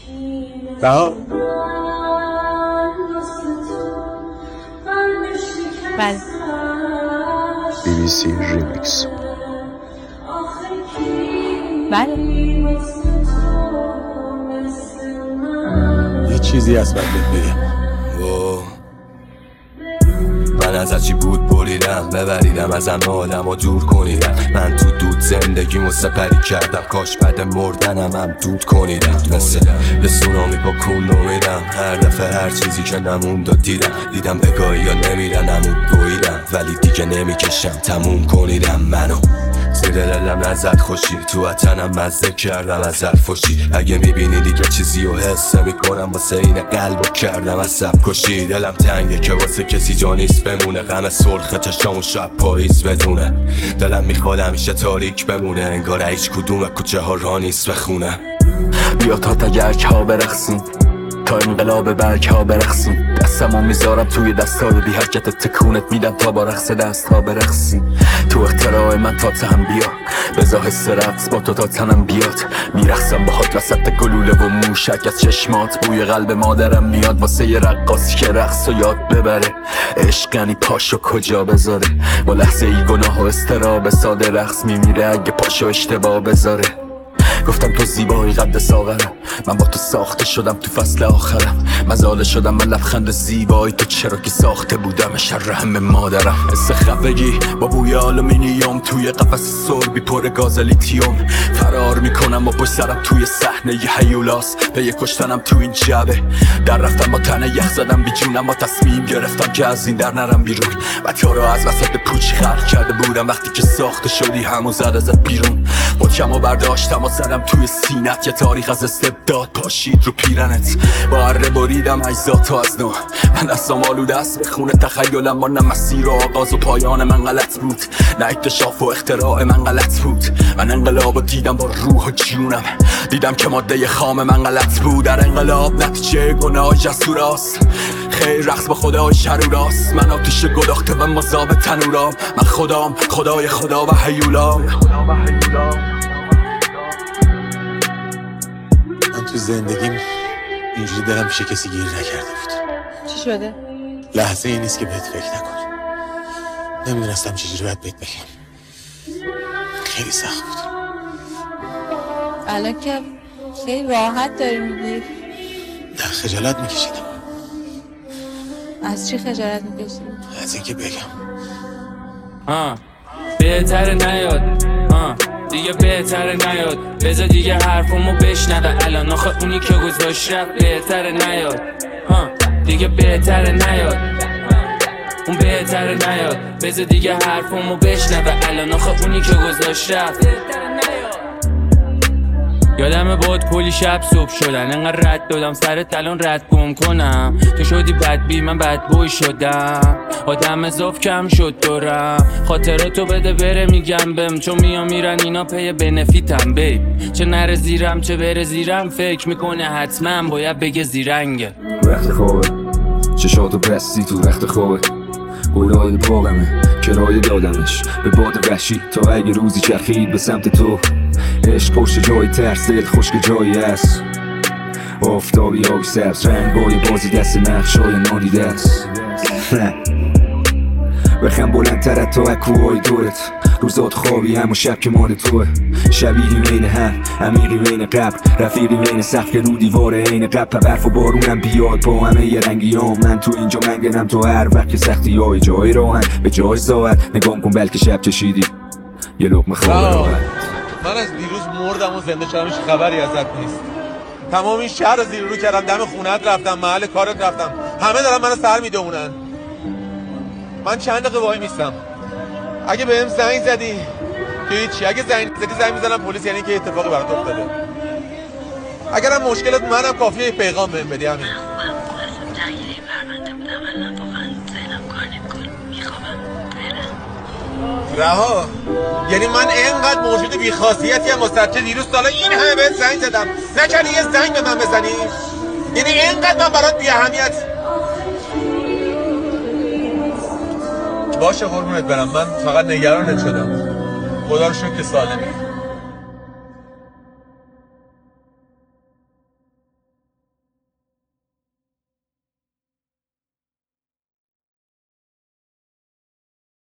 رها. بله. BBC ریمیکس. بله. یه چیزی هست باید بگم. من از هرچی بود بریدم، ببریدم ازم آدم و دور کنیدم. من تو دود زندگیمو سپری کردم، کاش بعد مردنم هم دود کنیدم. مثل یه سونامی با کون نمیدم، هر دفعه هر چیزی که نموند و دیدم بگاهی یا نمیرن عمود بویدم، ولی دیگه نمیکشم تموم کنیدم. منو زیر دلم ازت خوشی، تو وطنم مزه کردم ازت فشی. اگه میبینی دیگه چیزی رو حس میکنم، واسه این قلبو کردم از سب کشی. دلم تنگه که واسه کسی جا نیست بمونه، غم سرخ چشام و شب پاییز بدونه. دلم میخواد همیشه تاریک بمونه، انگار هیچ کدوم کوچه ها را نیست بخونه. بیا تا تگرک ها برقصیم، تا انقلاب برگ ها برقصیم. دستمو میذارم توی دستای بی حرکت، تکونت میدم تا با رقص دست ها برقصیم. تو اختراع من تا تهم بیا، بزا حس رقص با تو تا تنم بیاد. میرقصم باهات وسط گلوله و موشک از چشمات، بوی قلب مادرم میاد واسه یه رقاصی که رقص و یاد ببره. عشق یعنی پاشو کجا بذاره، با لحظه ای گناه و استراب ساده رقص میمیره اگه پاشو اشتباه بذاره. گفتم تو زیبایی قد ساغرم، من با تو ساخته شدم تو فصل آخرم. مزاله شدم من لبخند زیبایی تو، چرا که ساخته بودم شر همه مادرم. حس خفگی با بوی آلومینیوم، توی قفس سربی پر گاز لیتیوم. فرار میکنم و پشت سرم توی صحنه ی هیولاس، به یه کشتنم تو این جبه. در رفتم با تنه یخ زدم بی جونم، با تصمیم گرفتم که از این در نرم بیرون. و تو رو از وسط پوچ خلق کرده بودم، وقتی که ساخته شدی همون زد ازت بیرون. بچم و برداشتم و زدم توی سینت، یه تاریخ از استبداد پاشید رو پیرنت. با اره بریدم اجزاتو از نو، من دستم آلوده است به خونه تخیلم. ما نه مسیر و آغاز و پایان من غلط بود، نه اکتشاف و اختراع من غلط بود. من انقلاب دیدم با روح و جونم، دیدم که ماده خام من غلط بود. در انقلاب نتیجه گناه جسور است، خیر رقص با خدای شروراست. من آتیش گداخته و مذاب تنورام، من خدام خدای خدا و هیولام. من تو زندگیم اینجوری دلم پیش کسی گیر نکرده بود. چی شده؟ لحظه ای نیست که بهت فکر نکنم. نمیدونستم چجوری باید بهت بگم. خیلی سخت بود. الان که خیلی راحت داری میگی. در خجالت میکشیدم. از چی خجالت میکشی؟ از اینکه بگم. بهتره نیاد، دیگه بهتره نیاد. بذار دیگه حرفمو بشنوه الان، آخه اونی که گذاشت رفت. بهتره نیاد، دیگه بهتره نیاد. اون بهتره نیاد. بذار دیگه حرفمو بشنوه الان، آخه اونی که گذاشت رفت. یادمه باد کلی شب صبح شدن، انقدر رد دادم سرت الان رد گم کنم. تو شدی بدبی من بدبوی شدم، آدم اضاف کم شد دورم. خاطراتو بده بره میگم بهم، چون میرن اینا پی بنفیتم بیب. چه نره زیرم چه بره زیرم، فکر میکنه حتما باید بگه زیرنگه. وقت خوابه چشاتو بستی تو وقت خوابه، گلای باغمه کرایه دادمش به باد وحشی. تا اگه روزی چرخید به سمت تو، عشق پشت جای ترس، دل خشک جایی هست. آفتابی آبی سبز رنگای بازی دست نقشای نادیده است. بخم بلندتر تا اکوهای دورت، روزات خوابی هم و شب که مال توه. شبیهی بین هم، عمیقی بین قبر، رفیقی بین سقف رو دیوار عین قبر. برف و بارونم بیاد با همه یه رنگیام، من تو اینجا منگنم تو هر وقت که سختی های جای راهن به جای ساعت. نگام کن بلکه شب چشیدی یه لقمه خواب راحت. من از دیروز مردم و زنده شدم، هیچ خبری ازت نیست. تمام این شهر رو زیر رو کردم، دم خونت رفتم، محل کارت رفتم، همه دارن منو سر میدونن. من چند دقیقه وای میستم. اگه بهم زنگ زدی که هیچی، اگه زنگ میزنم پلیس، یعنی که اتفاقی برات افتاده. اگرم مشکلت منم کافیه پیغام بهم بدی. همین رها. یعنی من اینقدر موجود بی‌خاصیتی ام واسه چه دیروز سالا این همه بهت زنگ زدم نکردی یه زنگ به من بزنی؟ یعنی اینقدر من برات بی اهمیت؟ باشه قربونت برم، من فقط نگرانت شدم. خدا رو شکر که سالمی.